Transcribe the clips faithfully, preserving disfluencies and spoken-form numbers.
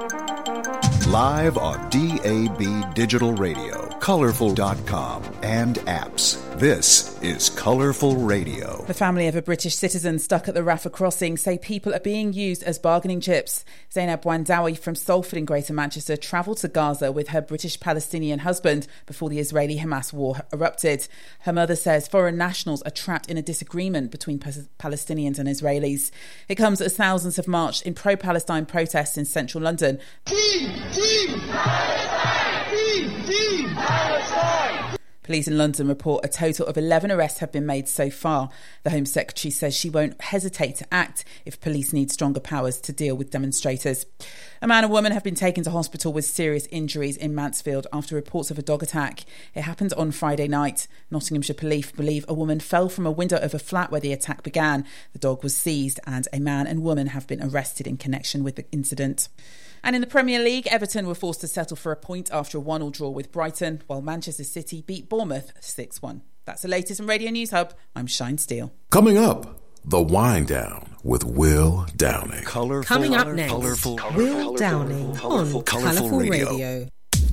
Live on D A B Digital Radio, colorful dot com, and apps. This is Colourful Radio. The family of a British citizen stuck at the Rafah crossing say people are being used as bargaining chips. Zainab Wandawi from Salford in Greater Manchester travelled to Gaza with her British-Palestinian husband before the Israeli-Hamas war erupted. Her mother says foreign nationals are trapped in a disagreement between Palestinians and Israelis. It comes as thousands have marched in pro-Palestine protests in central London. Team, team, Palestine! Team, team, Palestine! Police in London report a total of eleven arrests have been made so far. The Home Secretary says she won't hesitate to act if police need stronger powers to deal with demonstrators. A man and woman have been taken to hospital with serious injuries in Mansfield after reports of a dog attack. It happened on Friday night. Nottinghamshire police believe a woman fell from a window of a flat where the attack began. The dog was seized and a man and woman have been arrested in connection with the incident. And in the Premier League, Everton were forced to settle for a point after a one all draw with Brighton, while Manchester City beat Bournemouth six one. That's the latest from Radio News Hub. I'm Shine Steele. Coming up, The Wind Down with Will Downing. Colorful, Coming up next, colorful, Will colorful, Downing colorful, on colorful Colourful Radio. Radio.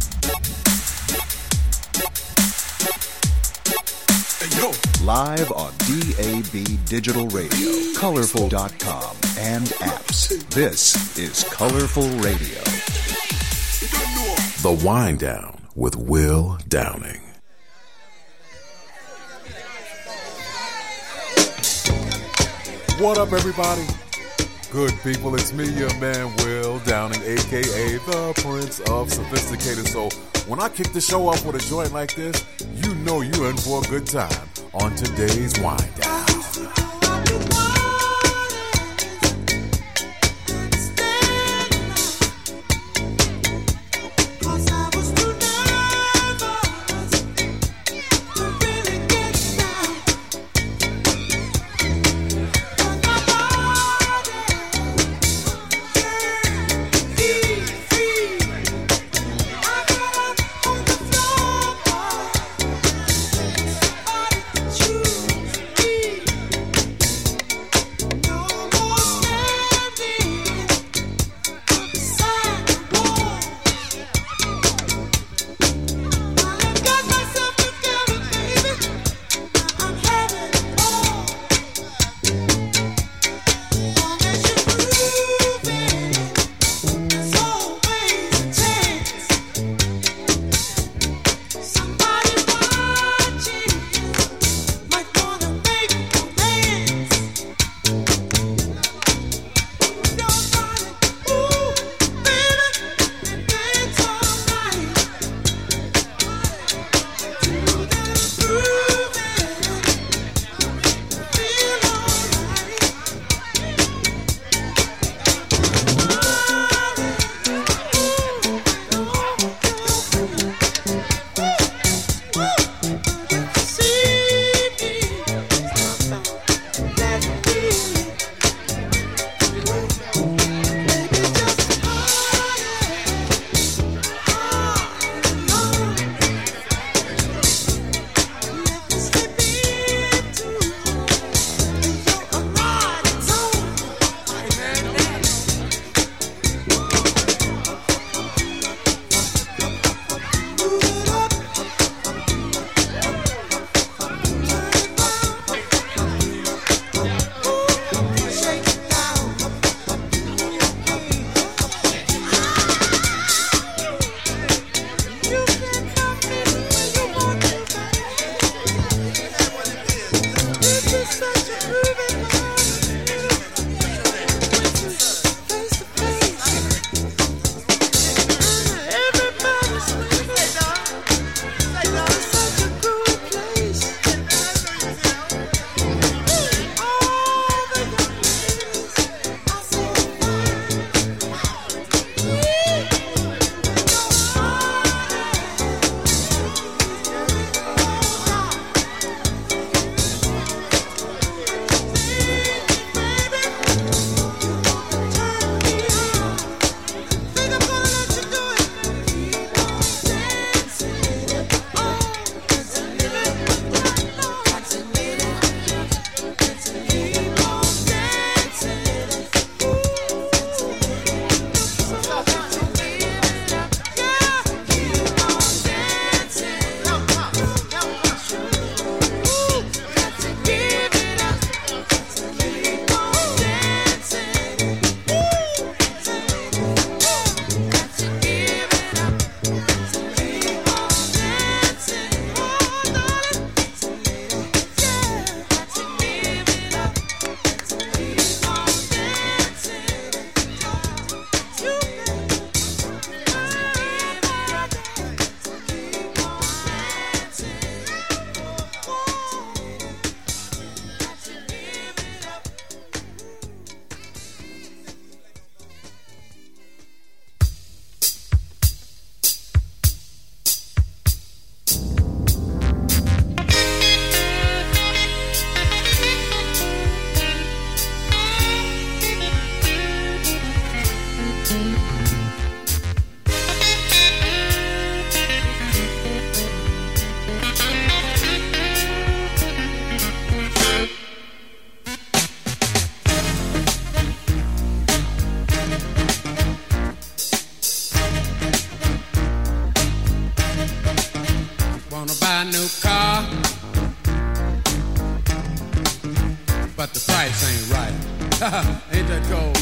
Live on D A B Digital Radio, colorful dot com, and apps. This is Colourful Radio. The Wind Down with Will Downing. What up, everybody? Good people, it's me, your man Will Downing, a k a the Prince of Sophisticated Soul. When I kick the show off with a joint like this, you know you're in for a good time on today's Wind Down. Wanna buy a new car, but the price ain't right. Ain't that cold?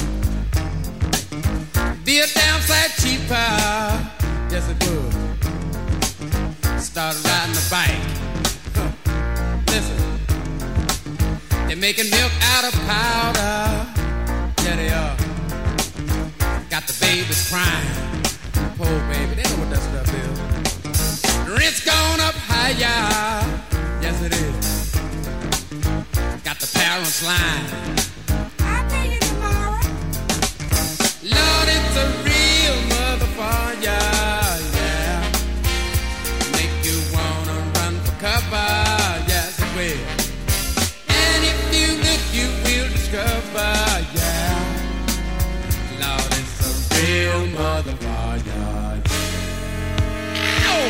Be a damn sight cheaper. Yes, it would. Started riding a bike. Huh. Listen, they're making milk out of powder. Yeah, they are. Got the babies crying. Poor baby, they know what that stuff is. Rent's gone up higher. Yes, it is. Got the parents lying. I'll pay you tomorrow. Lord, it's a real motherfucker. Yeah. Make you wanna run for cover. Yes, it will. And if you look, you will discover. Yeah. Lord, it's a real motherfucker. Oh!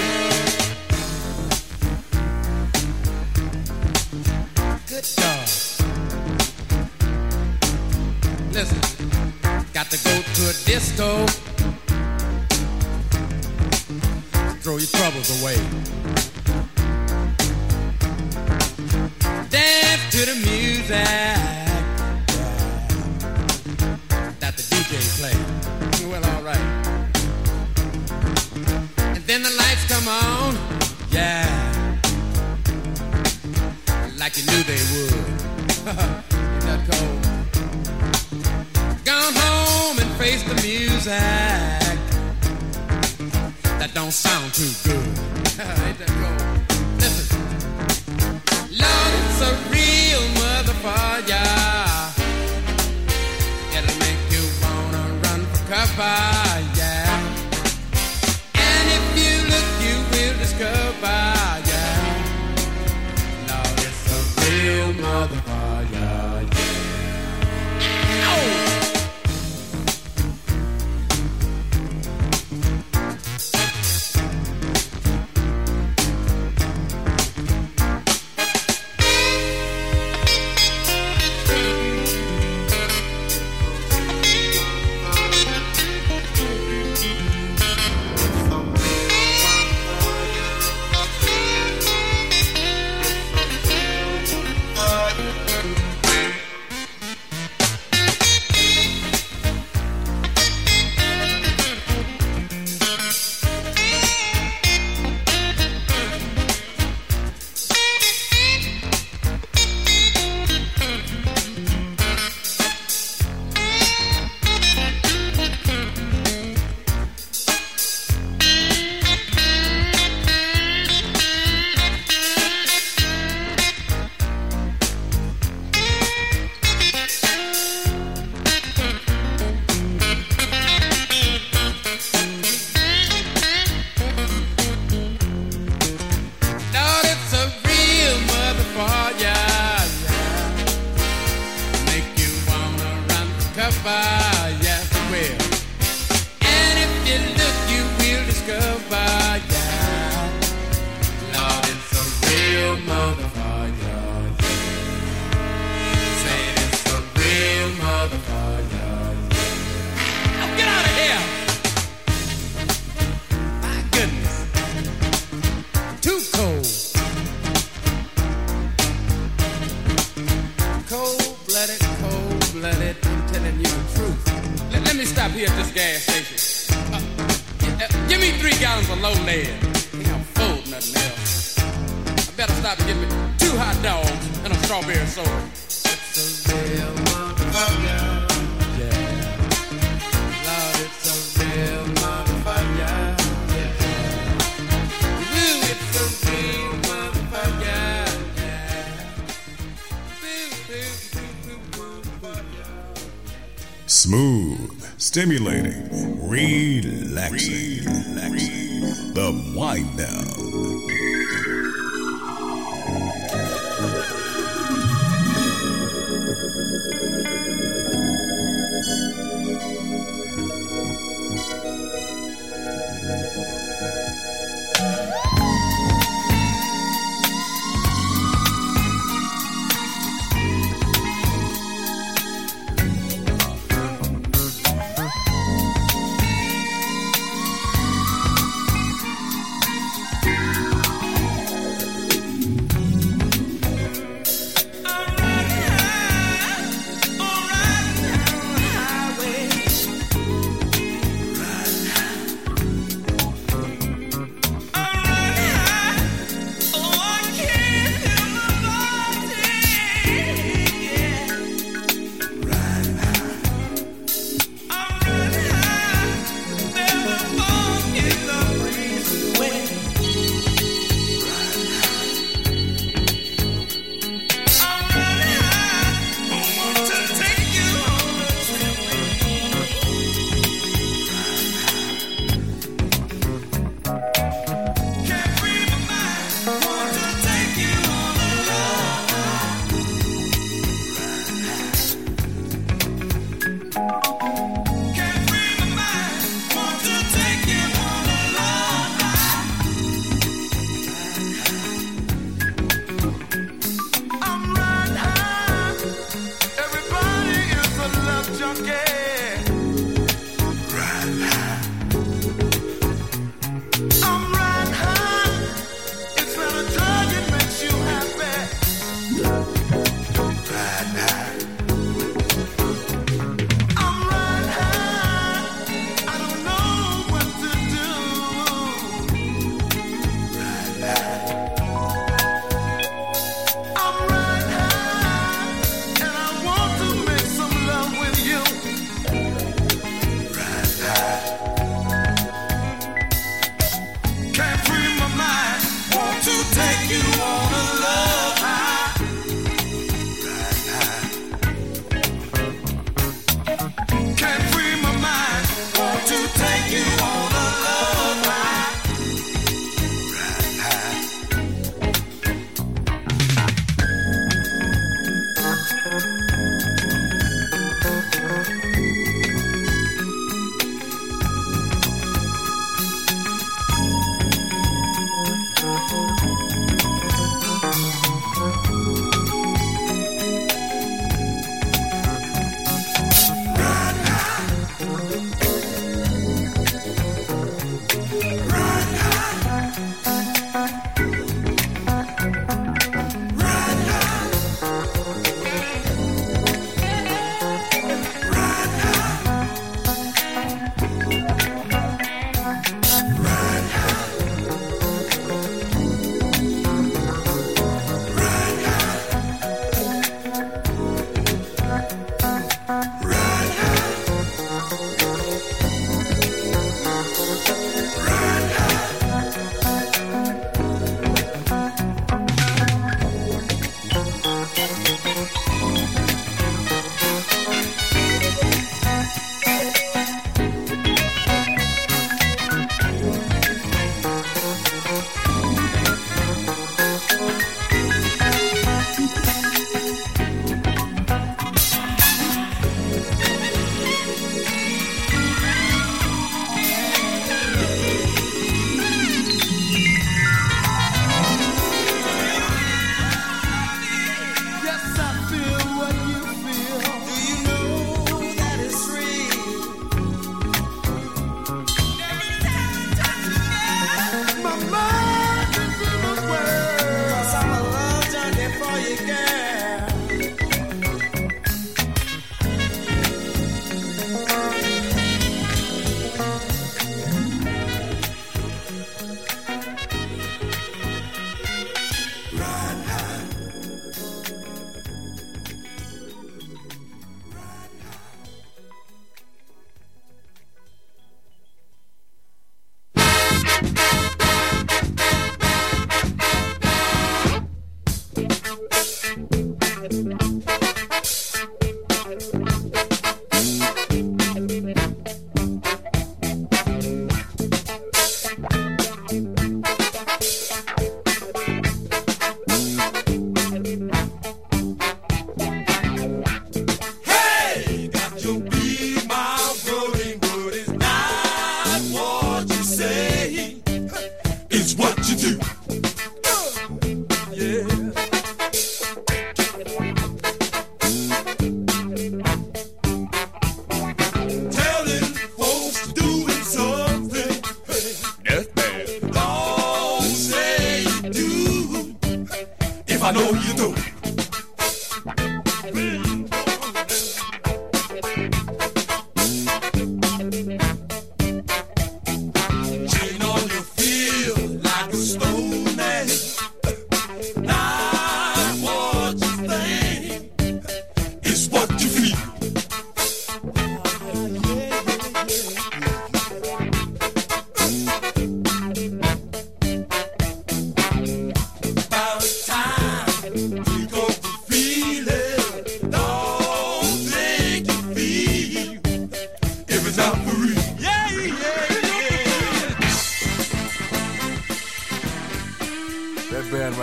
Good God. Listen, got to go to a disco. Throw your troubles away. Dance to the music that the D J play. Well, all right. And then the lights come on. Yeah. Like you knew they would. Ain't that cold? Gone home and face the music that don't sound too good. Ain't that cold? Listen, Lord, it's a real motherfucker. It'll make you wanna run for cover, yeah. And if you look, you will discover, yeah. Lord, it's a real motherfucker, yeah. Oh! Smooth, stimulating, relaxing, relaxing. The Wind Down.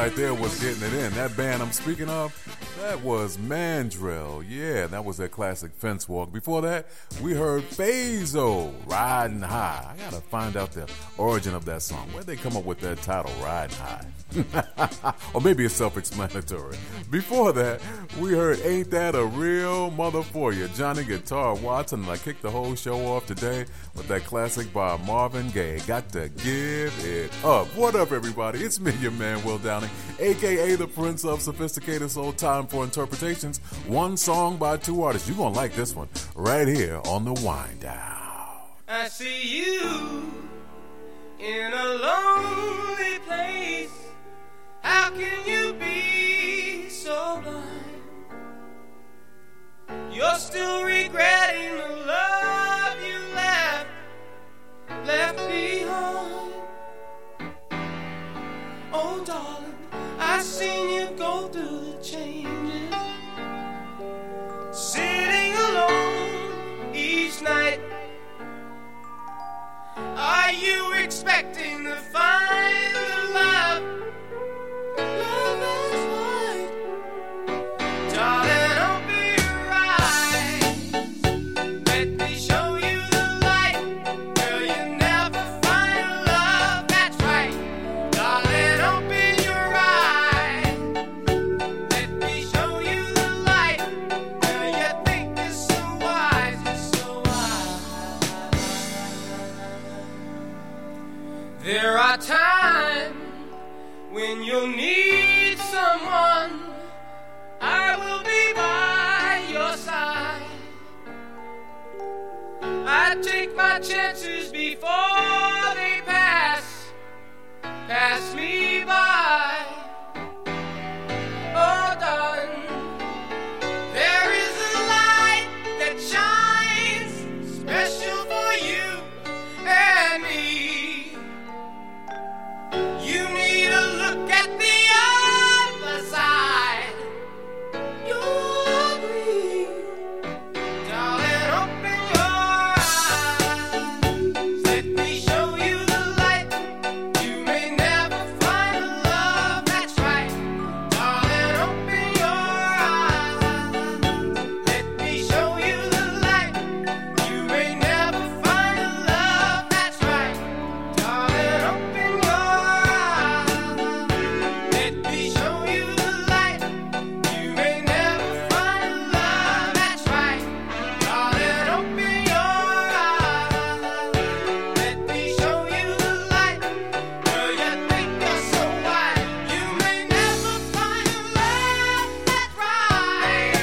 right there was Getting It In. That band I'm speaking of, that was Mandrill. Yeah, that was their classic Fence Walk. Before that, we heard Phazo, Riding High. I gotta find out the origin of that song. Where'd they come up with that title, Riding High? Or maybe it's self-explanatory. Before that, we heard Ain't That a Real Mother For You, Johnny Guitar Watson, and I kicked the whole show off today with that classic by Marvin Gaye, Got to Give It Up. What up, everybody? It's me, your man, Will Downing, a k a the Prince of Sophisticated Soul. Time for interpretations. One song by two artists. You're going to like this one right here on The Wind Down. I see you in a lonely place. How can you be so blind? You're still regretting the love you left, left behind. Oh, darling, I've seen you go through the changes, sitting alone each night. Are you expecting to find the love? Love is right. Darling, open your eyes. Let me show you the light. Girl, you never find love that's right. Darling, open your eyes. Let me show you the light. Girl, you think you're so wise, you're so wise. There are times when you'll need someone, I will be by your side. I take my chances before they pass, pass me by. Oh, darling, there is a light that shines special for you and me. You need a look at the other side. You'll agree. Darling, open your eyes. Let me show you the light. You may never find a love that's right. Darling, open your eyes. Let me show you the light. You may never find a love that's right. Darling, open your eyes. Let me show you the light. You may never find a love that's right. Darling, open your eyes. Let me show you the light. Girl, you think you're so wise. You may never find a love that's right.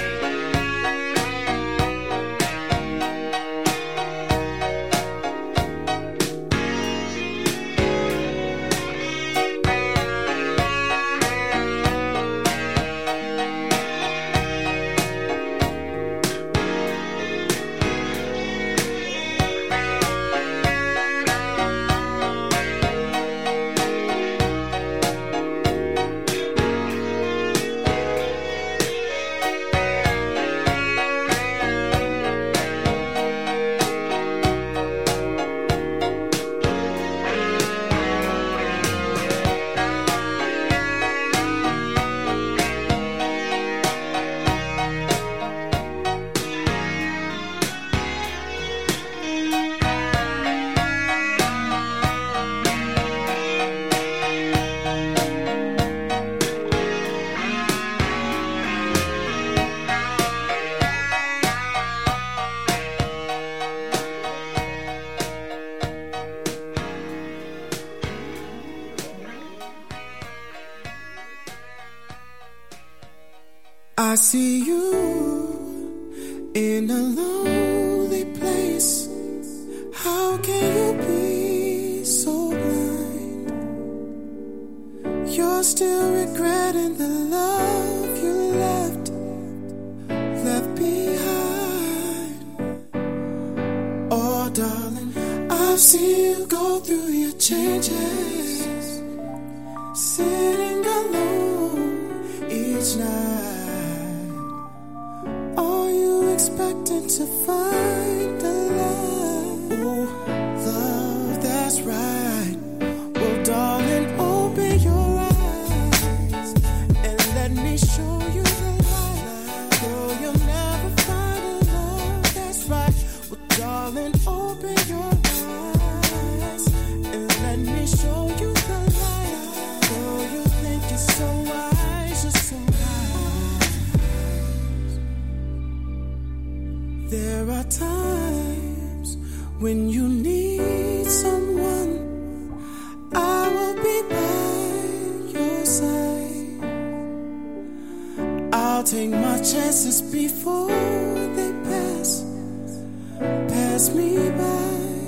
I see you in a lonely place. How can you be so blind? You're still regretting the love you left, left behind. Oh, darling, I've seen you go through your changes, sitting alone each night. Are you expecting to find a love? Oh, love that's right. Well, darling, open your eyes. Darling, open your eyes and let me show you the light. Girl, you think you're so wise, you're so wise. There are times when you need someone, I will be by your side. I'll take my chances before they pass, pass me by.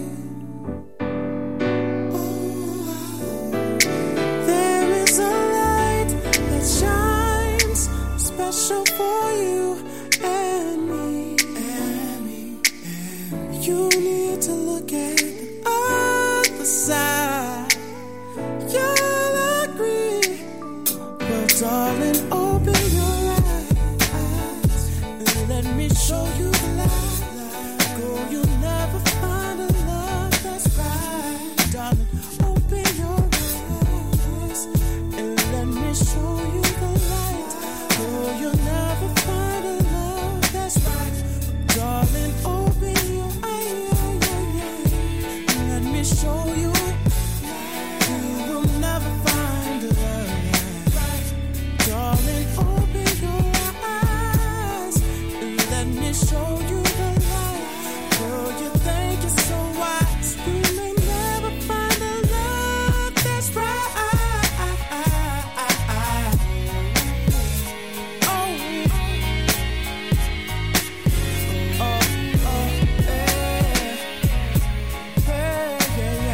Oh, there is a light that shines special for you and me. And me, and me. You need to look at the other side. You'll agree. Well, darling, open your eyes and let me show you the light. Girl, you'll never find a love that's right. Darling, open your eyes and let me show you the light. Girl, you'll never find a love that's right. Darling, open your eyes and let me show you. You will never find a love right. Darling, open your eyes and let me show you the light. Girl, you think you're so wise, you may never find a love that's right. Oh, oh, oh, yeah, yeah, yeah,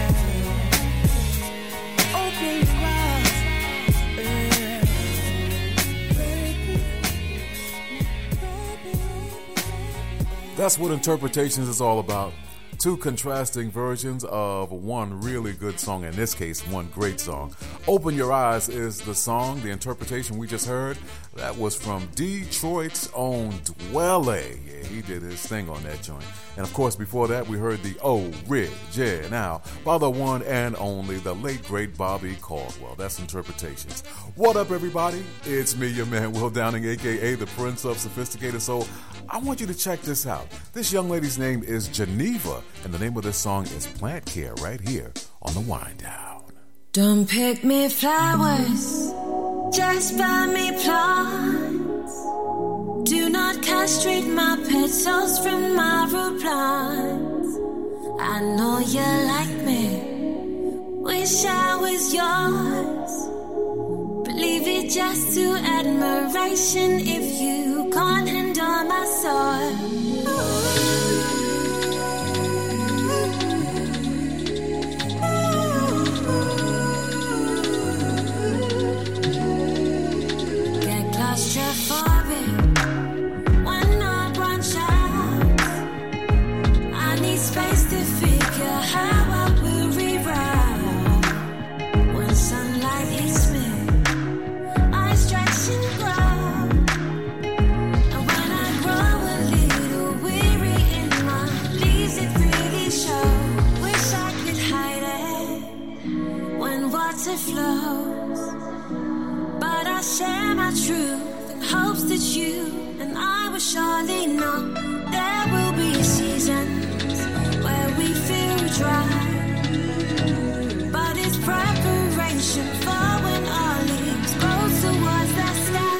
yeah. Open your eyes, yeah, baby, baby. That's what Interpretations is all about. Two contrasting versions of one really good song, in this case, one great song. Open Your Eyes is the song. The interpretation we just heard, that was from Detroit's own Dwelle. Yeah, he did his thing on that joint. And of course, before that, we heard the original by the one and only, the late, great Bobby Caldwell. That's Interpretations. What up, everybody? It's me, your man, Will Downing, a k a the Prince of Sophisticated Soul. I want you to check this out. This young lady's name is Geneva, and the name of this song is Plant Care, right here on the Wind Down. Don't pick me flowers, just buy me plants. Do not castrate my petals from my root plants. I know you like me, wish I was yours. Believe it just to admiration if you can't handle my sword. Get claustrophobic when I branch out. I need space to figure how I will reroute. When sunlight hits me, I stretch and grow. And when I grow a little weary in my leaves, it really shows. Wish I could hide it when water flows. But I share my truth in hopes that you and I will surely know there will be seasons where we feel dry. But it's preparation for when our leaves grow towards the sky.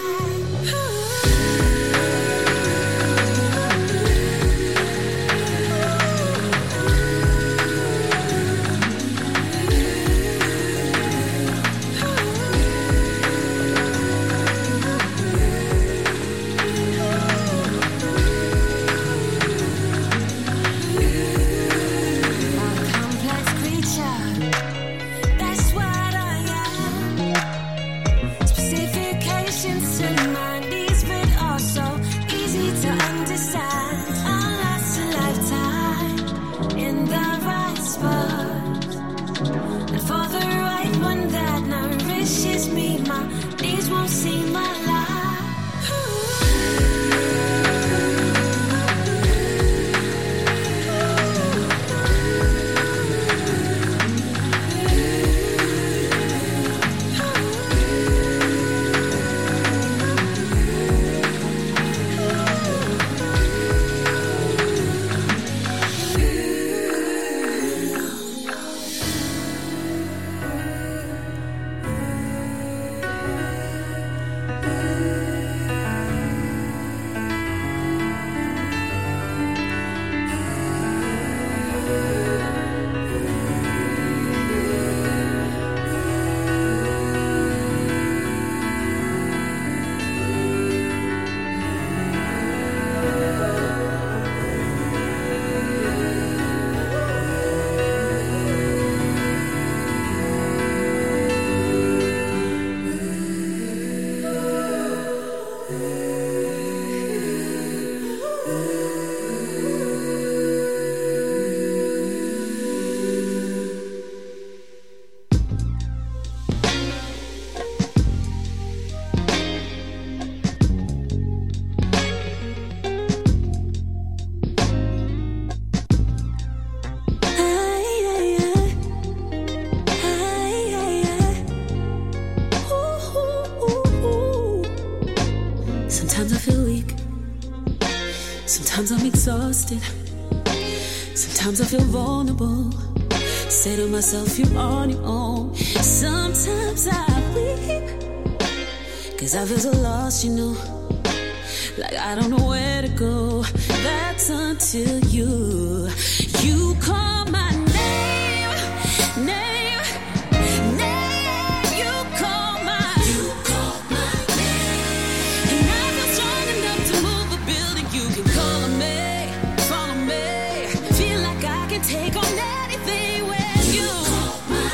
Sometimes I'm exhausted. Sometimes I feel vulnerable. Say to myself, you're on your own. Sometimes I weep, cause I feel so lost, you know. Like I don't know where to go. That's until you, you call my name, name, name. You call my, you call my name. And I feel strong enough to move a building. You can call on me, follow me. Feel like I can take on anything when you call my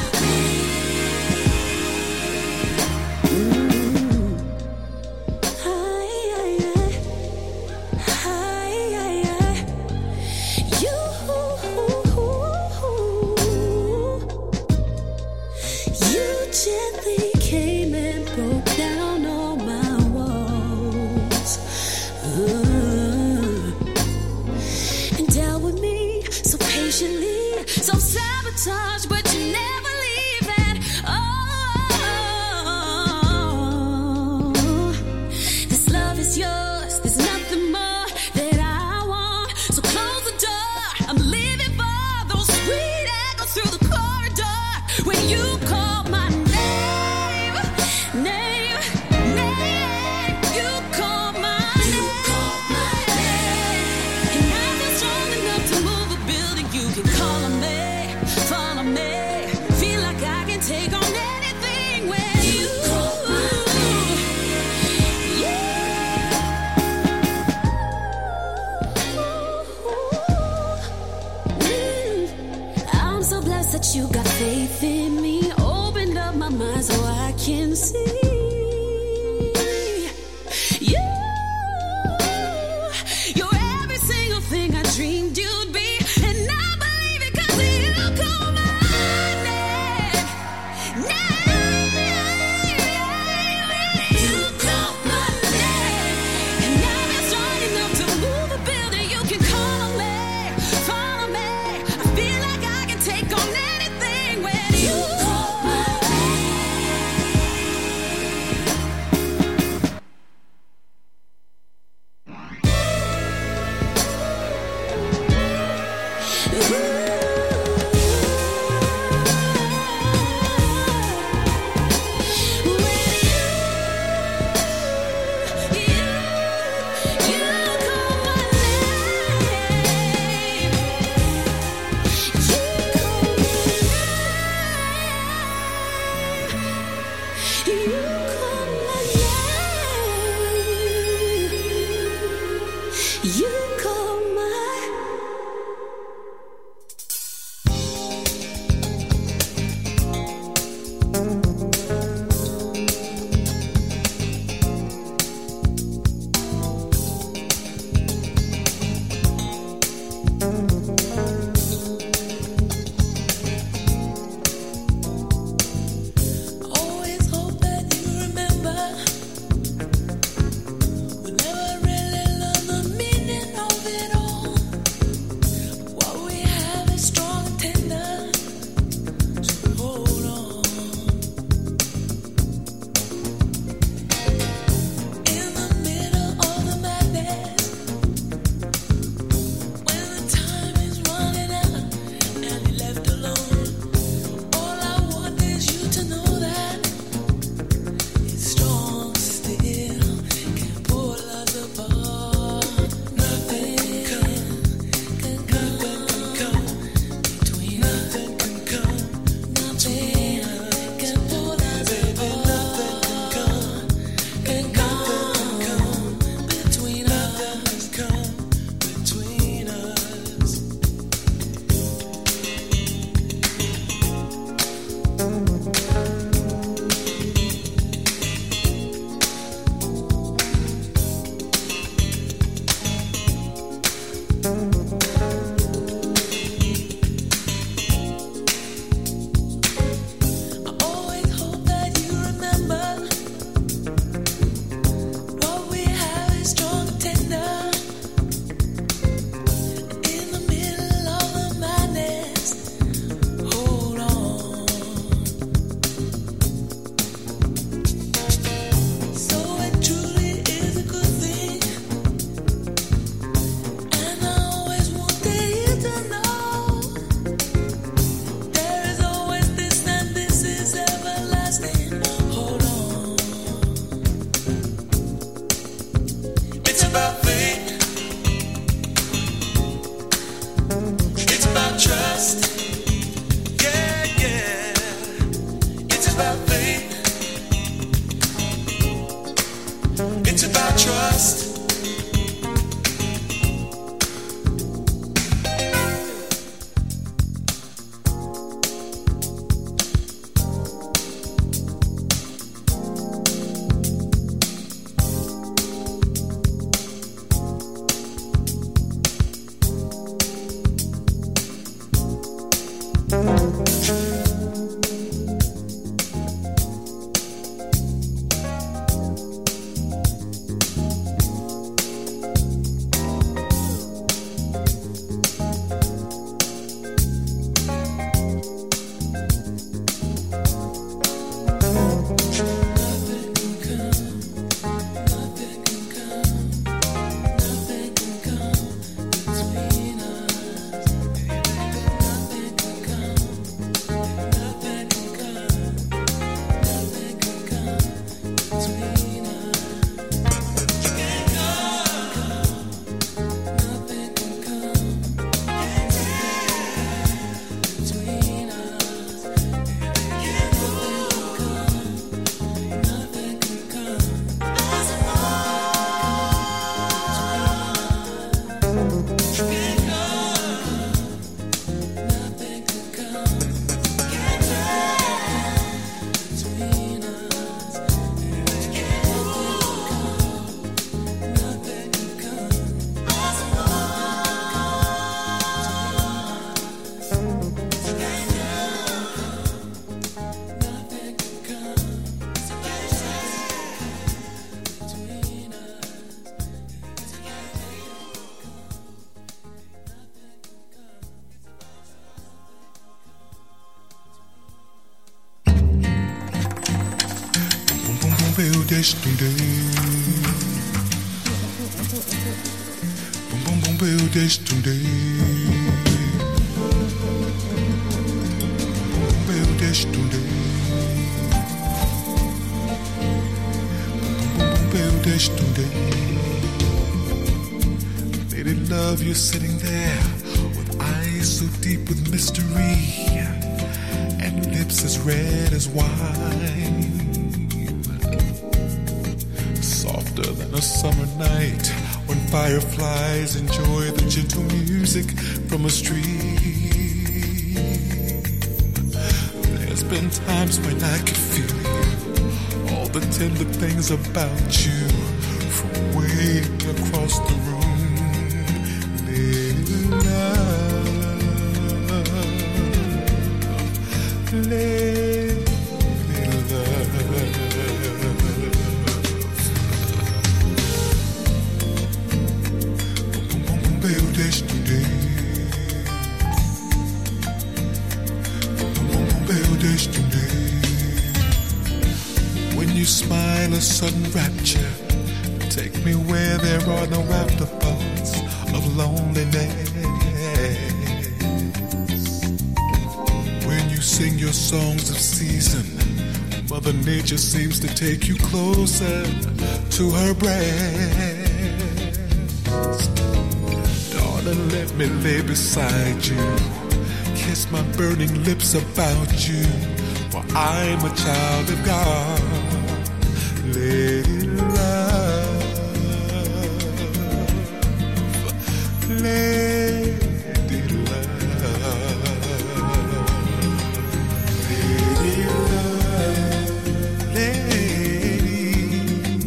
name. Hi, hi, hi, hi, hi. You, you gently came and broke down all my walls. Uh, and dealt with me so patiently, so sabotage, but you never leave it. Oh, this love is yours. There's nothing more that I want. So close the door. I'm leaving for those sweet echoes through the corridor. When you call my name, name, name, you call my name. And I feel strong enough to move a building. You can call on me, follow me. Feel like I can take on anything when you call my name. I'm so blessed that you got faith in me. Opened up my mind so I can see. You, you're every single thing I dreamed you'd be. And I believe it 'cause you call my name. Name. You call my name. And now I'm strong enough to move a building. You can call on me, follow me. I feel like I can take on anything when you call my name. yesterday. Boom, boom, boom, build yesterday. Build yesterday. Boom, boom, boom, build yesterday. Lady love, you're sitting there with eyes so deep with mystery and lips as red as wine. Softer than a summer night when fireflies enjoy the gentle music from a stream. There's been times when I could feel you, all the tender things about you from way across the room. Lady love, lady love. Build yesterday. Build yesterday. When you smile, a sudden rapture. Take me where there are no afterthoughts of loneliness. When you sing your songs of season, Mother Nature seems to take you closer to her breast. Darling, let me lay beside you, kiss my burning lips about you, for I'm a child of God. Lady love, lady love, lady love, lady,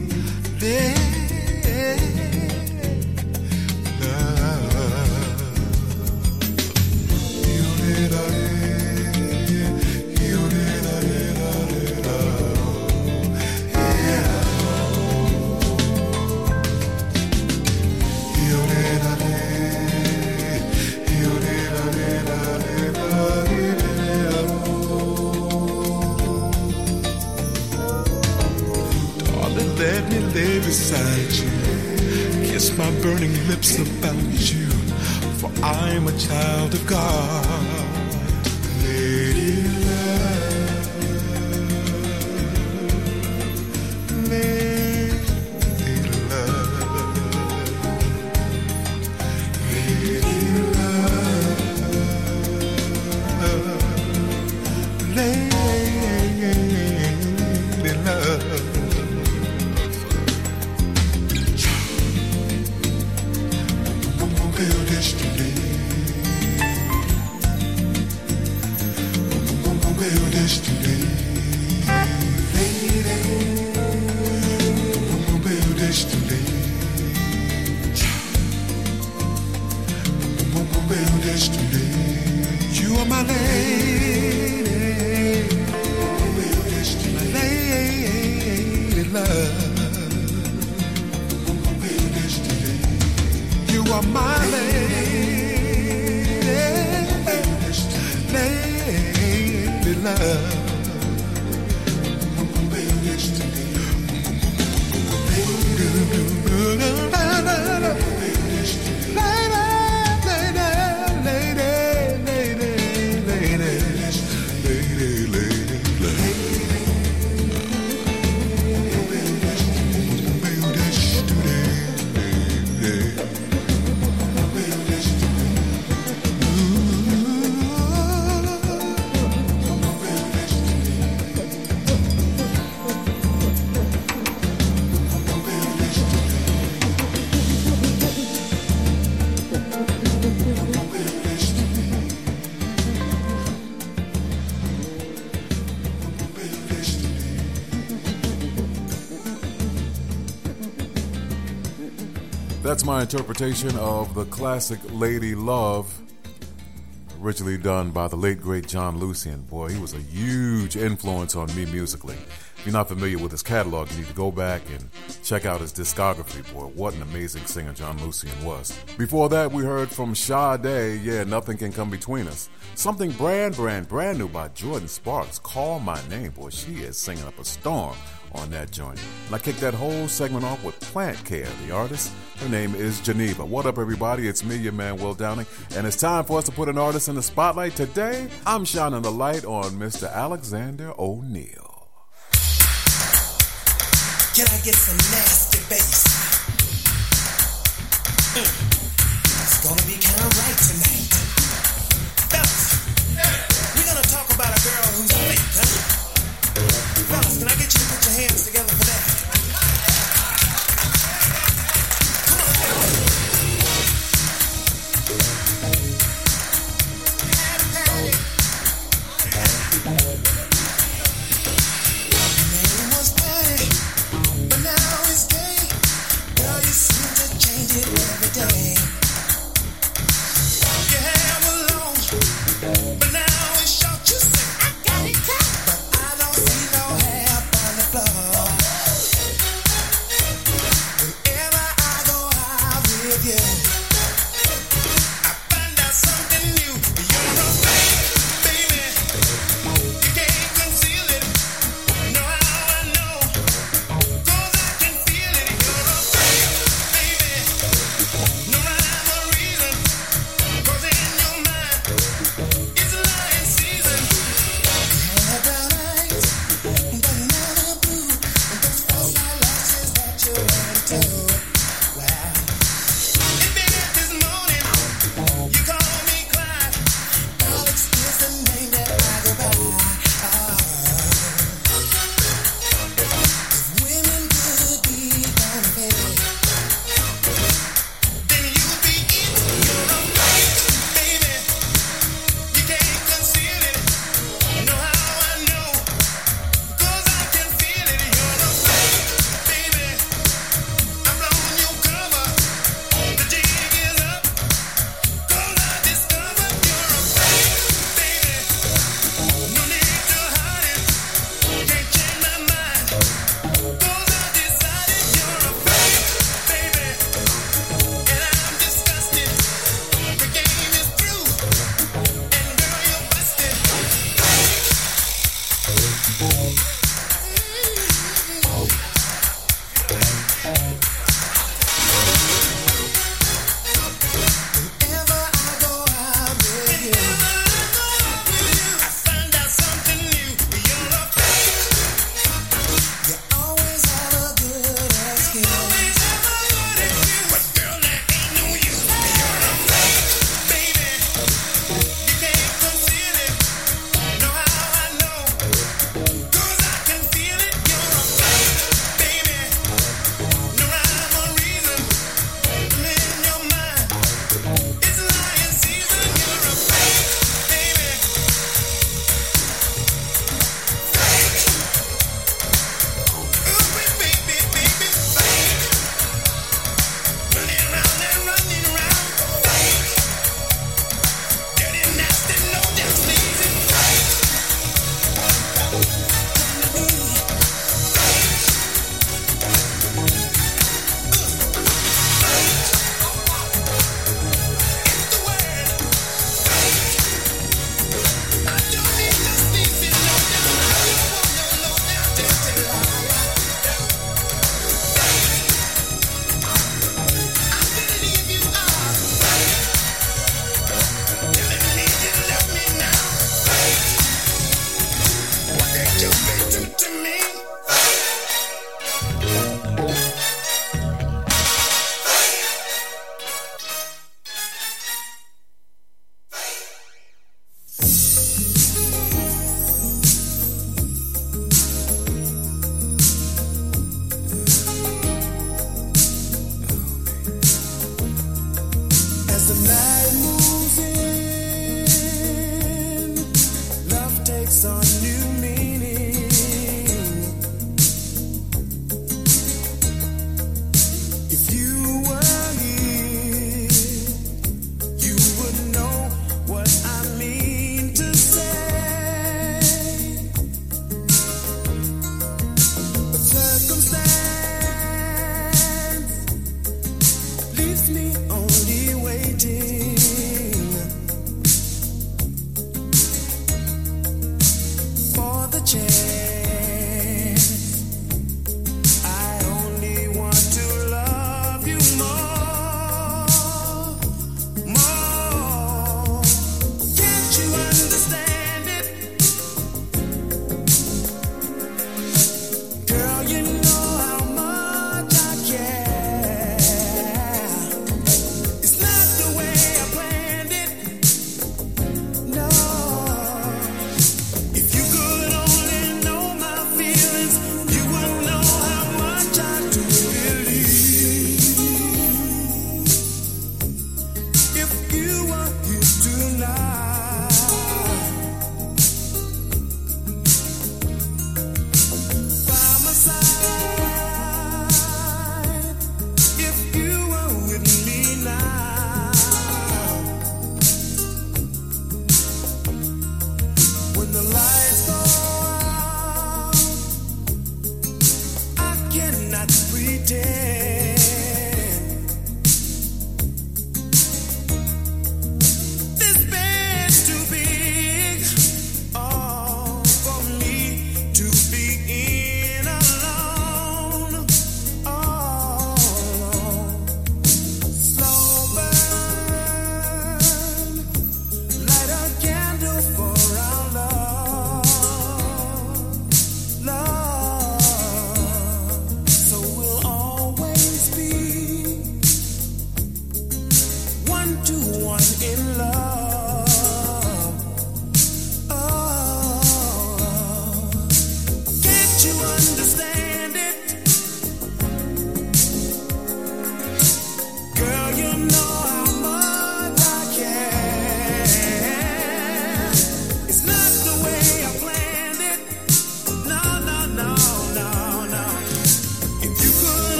let me lay beside you, kiss my burning lips about you, for I'm a child of God. Lady love, lady love, lady love, lady love. Build yesterday. Build yesterday. Lady. Build yesterday. Build yesterday. You are my lady, my lady love. You are my lady, lady love. That's my interpretation of the classic Lady Love, originally done by the late, great John Lucien. Boy, he was a huge influence on me musically. If you're not familiar with his catalog, you need to go back and check out his discography. Boy, what an amazing singer John Lucien was. Before that, we heard from Sade, yeah, Nothing Can Come Between Us. Something brand, brand, brand new by Jordan Sparks, Call My Name. Boy, she is singing up a storm on that joint. And I kicked that whole segment off with Plant Care, the artist. Her name is Geneva. What up, everybody? It's me, your man, Will Downing, and it's time for us to put an artist in the spotlight. Today, I'm shining the light on Mister Alexander O'Neal. Can I get some nasty bass? Mm. It's gonna be kind of right tonight. Fellas, we're gonna talk about a girl who's fake, huh? Fellas, can I get you to put your hands together for that? Come on. Your name was Patty, but now it's gay. Girl, you seem to change it every day. You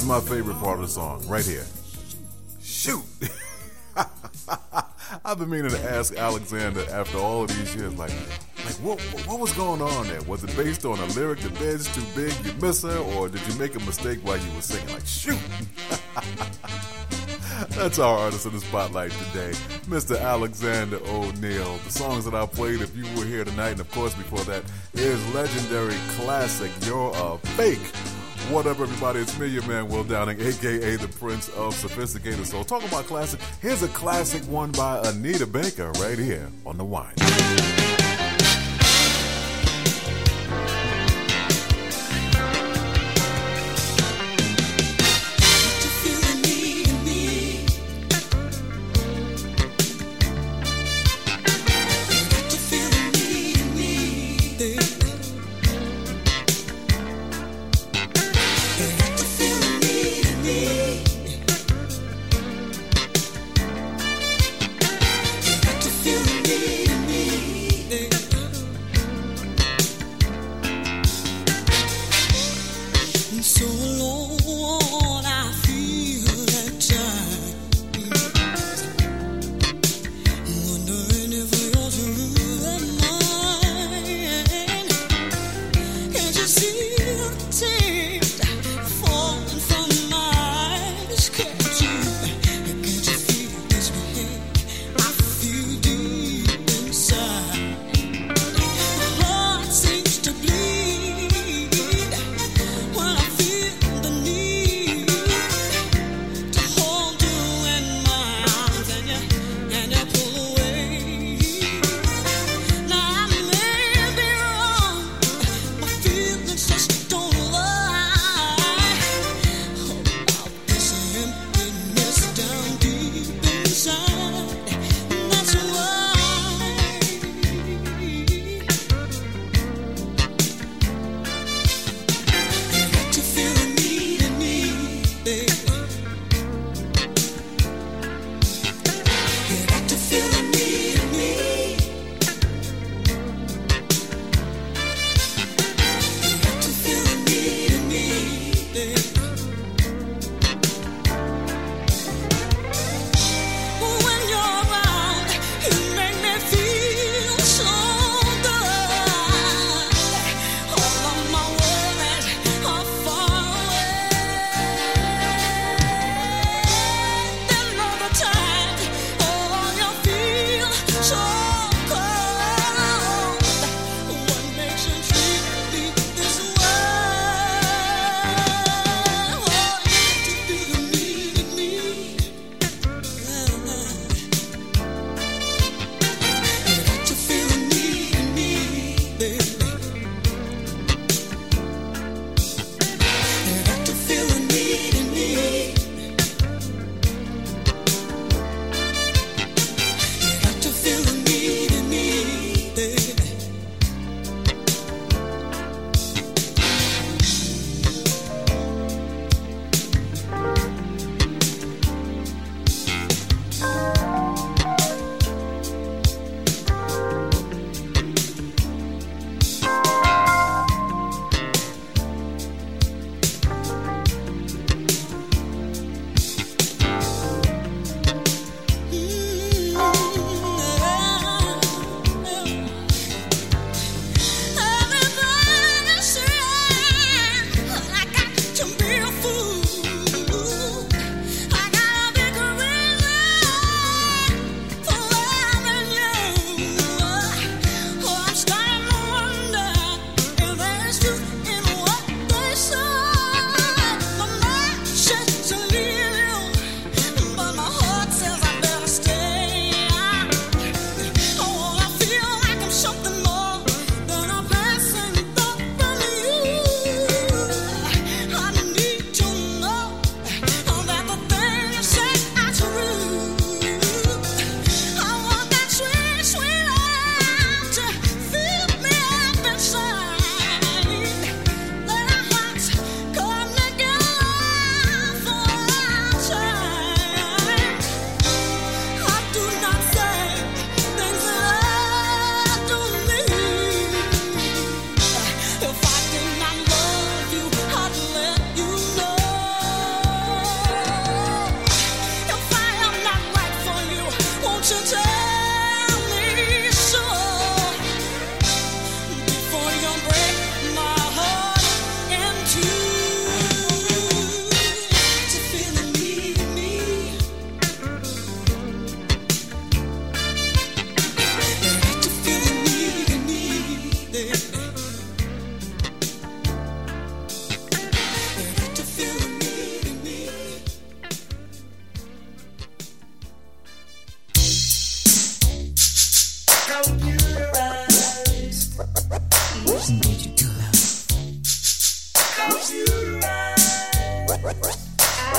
my favorite part of the song, right here. Shoot! I've been meaning to ask Alexander after all of these years, like, like what what was going on there? Was it based on a lyric, the bed's too big, you miss her, or did you make a mistake while you were singing? Like, shoot! That's our artist in the spotlight today, Mister Alexander O'Neal. The songs that I played, if you were here tonight, and of course before that, is legendary classic, You're a Fake. What up, everybody? It's me, your man, Will Downing, a k a the Prince of Sophisticated Soul. Talking about classic, here's a classic one by Anita Baker right here on The Wine. Feel me, me.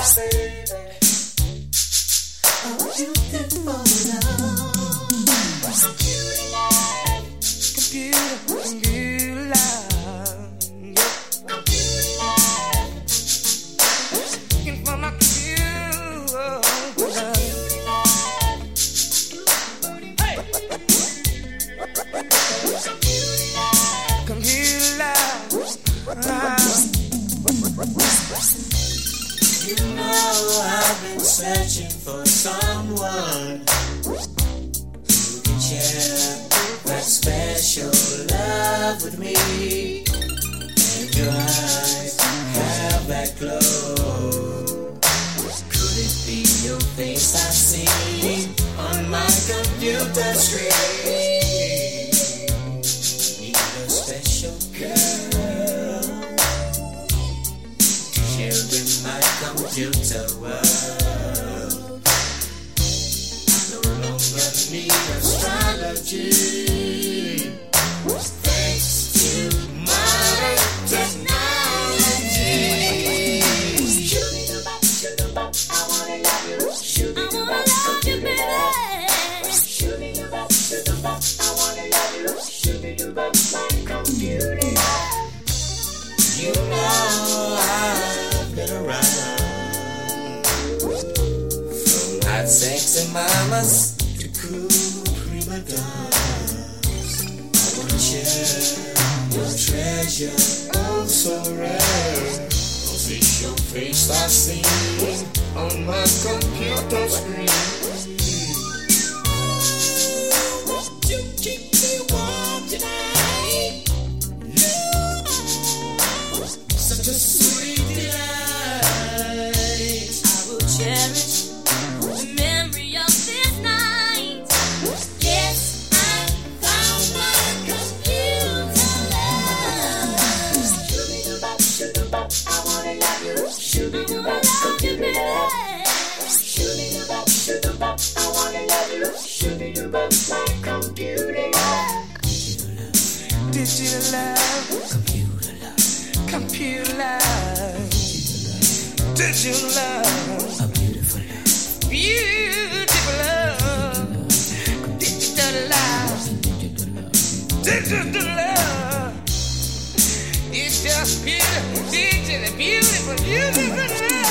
Searching for someone who can share that special love with me. And your eyes have that glow. Could it be your face I see on my computer screen? Need a special girl to share in my computer world. Need astrology. Thanks to modern technology. Shoot-a-bop, shoot-a-bop, I wanna love you. Shoot-a-bop, shoot-a-bop, shoot-a-bop, shoot-a-bop, I wanna love you. Shoot-a-bop, my computer. You know I've been around from hot sexy mamas. Prima donnas, I wanna share your treasure, oh so rare. Cause it's your face I see on my computer screen. Won't you keep me warm tonight? Yeah. Such a sweet delight. I will cherish the memory of this night. Yes, I found my computer love. Shoot-a-bop, shoot-a-bop, I wanna love you. Shoot-a-bop, computer. Shoot-a-bop, shoot-a-bop, I wanna love you. Shoot-a-bop, my computer. Digital love, Computer love, computer love, digital love, a beautiful love. beautiful love, digital love, digital love. It's just beautiful, digital, beautiful, beautiful love.